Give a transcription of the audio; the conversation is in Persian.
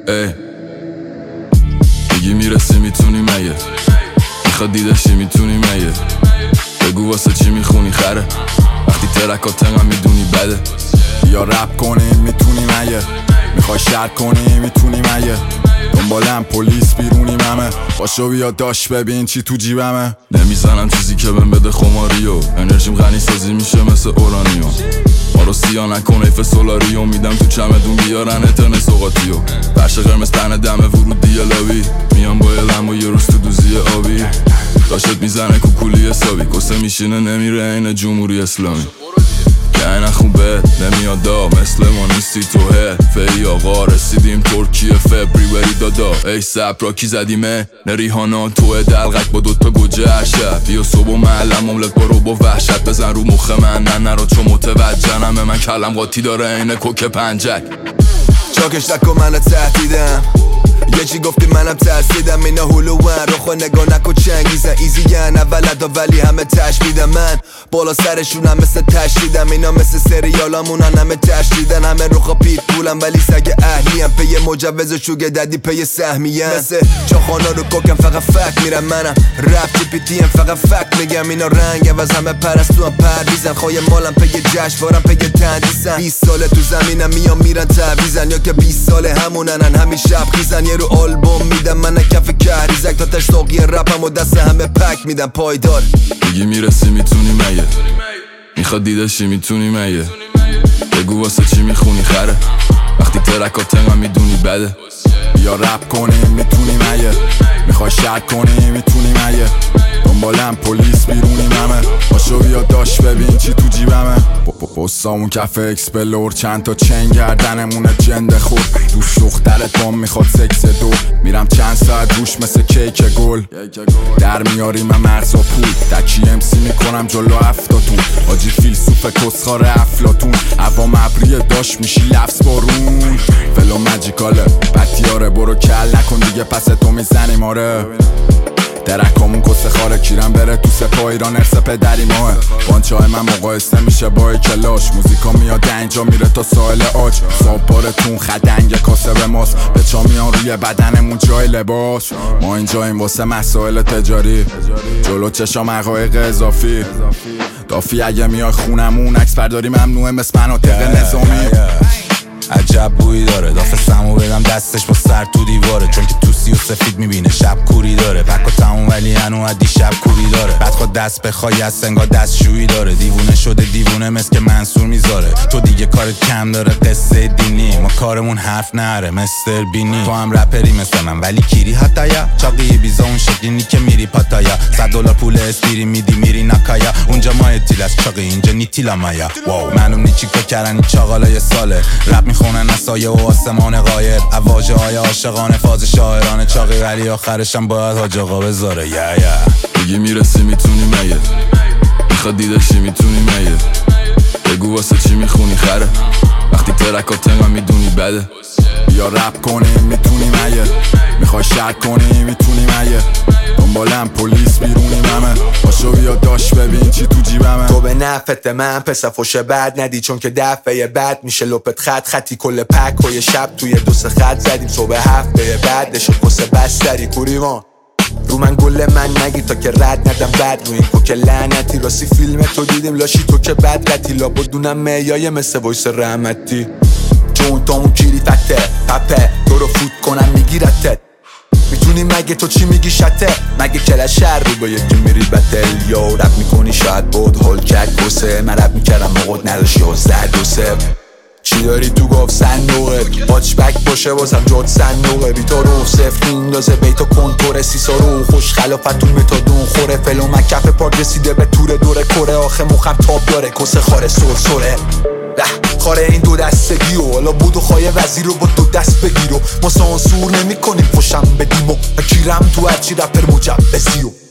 ای میگی میرسی میتونی مگه؟ میخواد دیدشی میتونی مگه؟ بگو واسه چی میخونی خره؟ وقتی ترکات انقدر میدونی بده. یا رپ کنیم میتونی مگه؟ میخوای شر کنی میتونی مگه؟ دنبالم پلیس بیرونیم همه، باشو بیا داش ببین چی تو جیبمه. نمیزنم چیزی که بهم بده خماریو، انرژیم غنی سازی میشه مثل اورانیوم. ما رو سیا نکن ایف سولاریو، میدم تو چمدون بیارن اترن سوقاتیو. فرش قرمز تن دمه ورودی لابی، میام با علم و یه روز تو دوزی آبی. داشت میزنه کوکولی حسابی، کسه میشینه نمیره این جمهوری اسلامی. که این خوبه نمیاد دا، مثل ما نیستی توه. فی آقا رسیدیم ترکیه فبریوری دادا. ای سب را کی زدیمه نریحانا توه دلغک با دوتا گوجه عشب. بیا صبح و معلم املت برو با وحشت بزن رو مخ من. نه نرا چون متوجنمه من کلم قاطی داره اینه کوک پنجک. چاکش نکن من تهدیدم، یه چی گفتی منم ترسیدم. اینا هلوون روخو نگاه نکن چنگیزن ایزیگن اولدا ولی همه تشمیدم. من بالا سرشونم مثل تشدیدم، اینا مثل سریالامونن همه تشدیدن. همه روخا پیت پولم ولی سگ اهلیم، پی مجوز شوگه ددی پی سهمیم. مثل چاخانا رو کوکم فقط فک میرم منم، رپ جی پی تی ام فقط فک میگم. اینا رنگ عوض همه پرستو هم پرویزن، خواه مالم پی جشنوارم پی تندیسن. 20 ساله تو زمینم میام میرن تعویزن، یا که 20 ساله همونن همین شب خیزن. یه رو آلبوم میدم من کف کهریزک، تا تشتاقی رپم و دست همه پک میدم پایدار. میگی میرسی میتونی مگه؟ میخواد دیدشی میتونی مگه؟ بگو واسه چی میخونی خره؟ وقتی ترکات انقدر میدونی بده. یا رپ کنیم میتونی مگه؟ میخوای شر کنی میتونی مگه؟ دنبالم پلیس بیرونیم همه، باشو بیا داش ببین چی تو جیبمه. پستامون کف اکسپلور، چند تا چنگ گردنمونه جنده خود. دوست دخترت بام میخواد سکس دو، میرم چند ساعت روش مثل کیک گل. در میاریم من مرزا پول، تکی امسی میکنم جلو هفتاتون. آجی فیلسوف کسخار افلاتون، عوام ابریه داش میشی لفظ بارون. فلو مجیکاله بطیاره برو کل نکن دیگه پس تو میزنیم آره. درکامون کسه خاره کیرم بره تو سپاه ایران ارث پدری ماه. بانچه های من مقایسه میشه با کلاش، موزیکا میاد اینجا میره تا ساحل آج. سابارتون خدنگ کاسه به ماست، به چا میان روی بدنمون جای لباس. ما اینجا این واسه مسائل تجاری، جلو چشام حقایق اضافی. دافی اگه میای خونمون عکس برداری ممنوعه مثل مناطق نظامی. عجب بویی داره، دافه سمو بدم دستش با سر تو دیواره. چون که توسی و سفید میبینه شب کوری داره، پک و تموم ولی هنو عدی شب کوری داره. بعد خود دست بخوای از سنگا دستشویی داره، دیوونه شده دیوونه مثل که منصور میذاره. تو دیگه کارت کم داره قصه دینی، ما کارمون حرف نره مستر بینی. تو هم رپری مثل من ولی کیری حتایا، چاقی بیزا اون شکلی که میری پاتایا. $100 پول استیری میدی میری نکایا، اونجا ما اتیلاس چاقی اینجا نیتیلا مایا. واو معلوم نی چیکار کردن این چاقالای ساله، رپ میخونن نسایه و آسمان غایب. اواژه های عاشقانه فاز شاعرانه چاقی ولی آخرشم باید حاج آقا بذاره. میگی میرسی میتونی مگه؟ میخواد دیدشی میتونی مگه؟ بگو واسه چی میخونی خره؟ وقتی ترکات انقدر میدونی بده. یا رپ کنیم میتونی مگه؟ میخوای شر کنی میتونی مگه؟ دنبالم پلیس بیرونیم همه، باشو بیا داش ببین چی تو جیبمه. تو به نفت من پس فوش بد ندی، چون که دفعه بعد میشه لپت خطی. کل پک و یه شب توی 2 خط زدیم، صبح هفته بعد نشد قصه بستری کوریوان. رو من گل من نگی تا که رد ندم بد، رو این کوک لعنتی راستی فیلم تو دیدیم لاشی تو که بد قتی. لابدونم میای مثل وایس رحمتی، چون تامون کیری فته پپه تو رو فوت کنم میگیرتت. میتونی مگه تو چی میگی شته؟ مگه کلش شر رو با یکی میری بتل یا رب میکنی شاید بود هول کک بسه. من رب میکردم موقعت نداشت 11 چی داری تو گفت صندوقت؟ باچ بک باشه بازم جاد صندوقه. بیتا رو صفر میندازه بیتا کنتور سیسا رو خوش خلافتون متادون خوره. فلو مکف پاک رسیده به تور دوره کره، آخه مخم تاب داره کسه خاره سره. خاره این 2 دستگی و حالا بودو خواهی وزیر رو با 2 دست بگیر و ما سانسور نمی کنیم خوشم بدیم و کیرم تو هرچی رپر مجبزی و